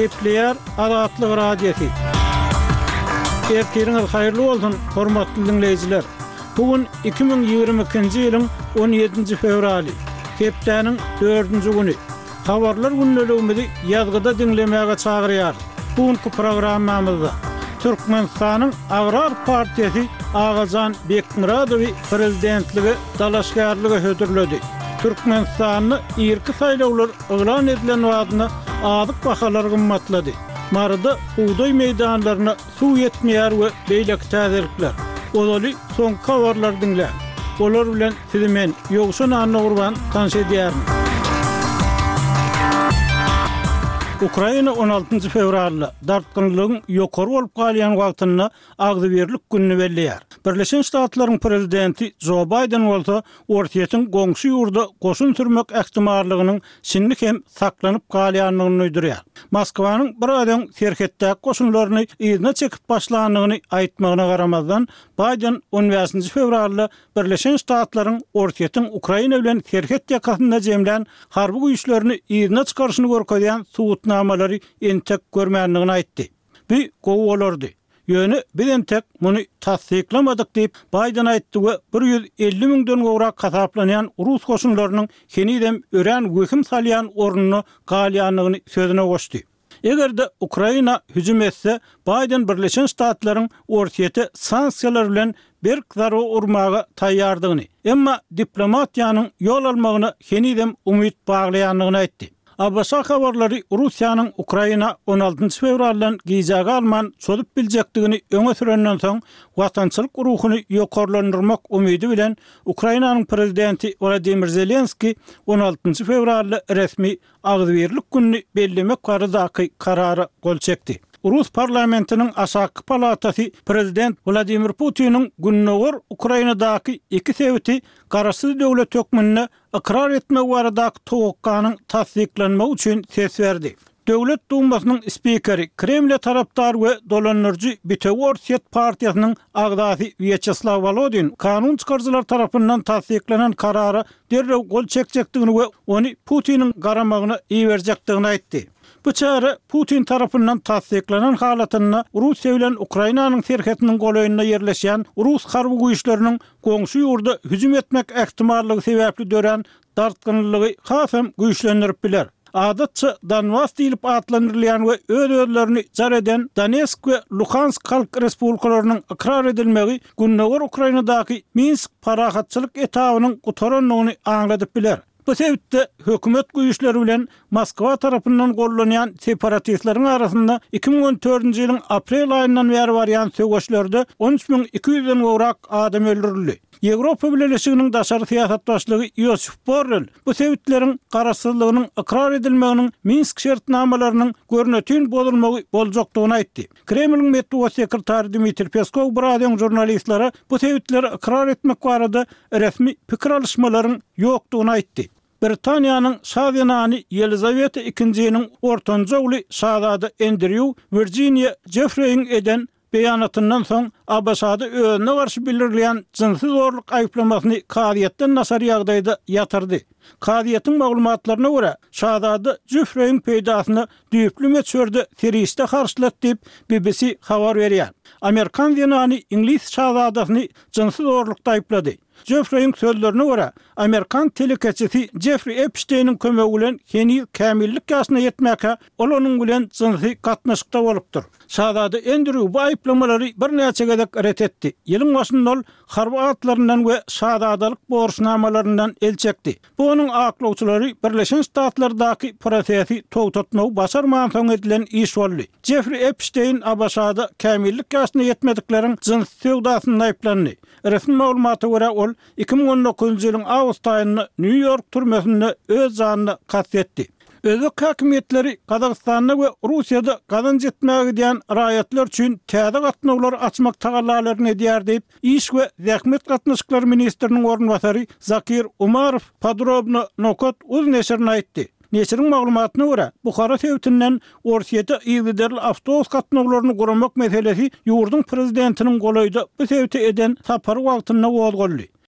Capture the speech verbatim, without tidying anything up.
Gepleyer Azatlyk radiosi. Ertiriniz hayırlı olsun, hormatly dinleyijiler. Bugün iki bin ýygrimi ikinji ýylyň on ýedinji fevraly, hepdeniň dördünji güni. Habarlar günnäligimizi ýazgyda dinlemäge çagyrýar. Bugünkü programmamyzda Türkmenistanyň Agrar Partiýasy Agajan Bekmuradowy prezidentligi dalaşgarlygy hödürledi. Türkmenistanyň ýerki saýlawlar elan edilen wagtyna adyk bahalar gymmatlady. Marada uğday meydanlaryna suw ýetmeýär we beýleki täzelikler. Olaly soň habarlar dinle. Olar bilen sizi men Ýogşan Anna Gurban tanış edýärim. Ukraina on altynjy fevralda dartgynlygyň ýokary bolup galýan wagtyna agdyberlik günni belleýär. Birleşen Ştatlaryň prezidenti Joe Biden bolsa ortaýetin goňşy ýurda goşun sürmek ähtimallygynyň şinlik hem saklanyp galýanlygyny öýdürýär. Moskwanyň bir adam serhetdäki goşunlaryny ýygyna çekip başlandygyny aýtmagyna garamazdan Biden on beşinji fevralda Birleşen Ştatlaryň ortaýetin Ukraina bilen serhet ýakasynda jemlän harby güýçlerini ýygyna çykaryşyny görkezýän suwutnamalary entek görmänligini aýtdy. Bu gowy bolardy. Ýöne biz entek muny tasdiklamadyk diýip Biden aýtdy we bir ýüz elli miňden gowrak kasaplanýan Rus goşunlarynyň henidem ören wöküm salýan ornuny galýanlygyny sözüne goşdy. Egerde Ukraina hüjüm etse, Biden Birleşen Ştatlaryň ortaýety sanksiýalar bilen bir zara urmaga taýýardygyny, emma diplomatiýanyň ýol almagyna henidem umyt baglaýanlygyny aýtdy. Abbas habarlary Russiýanyň Ukraina on altynjy fevraldan giýjäge alman çöldüp biljekdigini öňe sürenden soň watançylyk ruhuny ýokarlandyrmak umydy bilen Ukrainanyň prezidenti Volodymyr Zelenski on altynjy fevralda resmi agdyberlik günni bellemek baradaky karary gol çekdi. Rus parlamentiniň aşaky palatasy prezident Vladimir Putiniň günnäger Ukrainadaky iki sebäti garaşsyz döwlet hökmüne ikrar etmek baradaky towakkanyň tasdiklenmegi üçin ses berdi. Döwlet Dumasynyň spikeri, Kreml tarapdary we dolanyrjy Bitoworset partiýasynyň agdasy Vyacheslav Volodin kanun çykarjylar tarapyndan tasdiklenen karary derrew gol çekjekdigini we ony Putiniň garamagyna iýerjekdigini aýtdy. Bu çare Putin tarapyndan tasdiklenen halatyna Russiýa bilen Ukrainanyň serhetiniň goýunyna ýerleşýän Rus harby güýçleriniň goňşy ýurda hüjüm etmek ähtimallygy sebäpli dören dartgynlygy hasam güýçlendirip biler. Adatça Donbas diýilip atlandyrylýan we öz-özlerini jar eden Donetsk we Luhansk halk respublikalarynyň ikrar edilmegi günnäger Ukrainadaky Minsk parahatçylyk etabynyň gutaranlygyny aňladyp biler. Bu sebäpde hökümet güýçleri bilen Moskwa tarapyndan gollanýan separatistlaryň arasynda iki bin on dördünji ýylyň aprel aýyndan bäri barýan söwgeşlerde on üç bin iki ýüzden gowrak adam öldürildi. Ýewropa Birleşiginiň daşary siýasat başlygy Josep Borrell bu sebäpleriň garaşsyzlygynyň ikrar edilmeginiň Minsk şertnamalarynyň görnetin bozulmagy boljakdygyny aýtdy. Kremliň medeniýet sekretary Dmitri Peskov bir adam jurnalistlara bu sebäpleri ikrar etmek barada resmi pikir alışmalaryň ýokdugyny aýtdy. Britaniýanyň şahzanany Elizabeth ikinjiň ortanca uly şahzada Andrew Virginia Jeffrey'in eden beýanatyndan soň Abbasady özüne garşy bildirilýän jinsy zorluk aýplamasyny kadiýetden nasar ýagdaýda ýatyrdy. Kadiýetiň maglumatlaryna görä, şahzada Jeffrey'in peýdasyny düýpli meçherde teriste karşylat diýip B B C habar berýär. Amerikan zenany İngiliz şahzadasyny jinsy zorlukda aýplady. Jeffrey'in sözlerine göre Amerikan telekeçisi Jeffrey Epstein'in kömegi bilen heni kämillik ýaşyna ýetmäke olanyň bilen jinsy gatnaşykda bolupdyr. Şahzada Andrew bu aýplamalary bir näçe gezek ret etdi. Ýylyň başyndan harby atlaryndan we şahzadalyk borçnamalaryndan el çekdi. Bu onuň aklawçylary Birleşen Ştatlardaky prosesi togtatmagy başarmagan soň edilen iş boldy. Jeffrey Epstein Abbasada kämillik ýaşyna ýetmedikleriň jins sewdasyna aýplandy. Resmi maglumaty görä ol iki bin on dokuzunji ýylyň awgust aýynda New York türmesinde öz janyny kastetdi. Özbek hakimiýetleri Kazakstanda we Russiýada gazanç etmäge diýen raýatlar üçin täze gatnawlar açmak tagallalaryny edýär diýip iş we zähmet gatnaşyklary ministriniň ornbasary Zakir Umarov podrobno nokat uz neşrine aýtdy. Neşriň maglumatyna görä, Buhara sebätinden Orsiýete ýygyderli awtobus gatnawlaryny guramak meselesi ýurdun prezidentiniň golayda bu sebäti eden sapary wagtyna gozgoldy.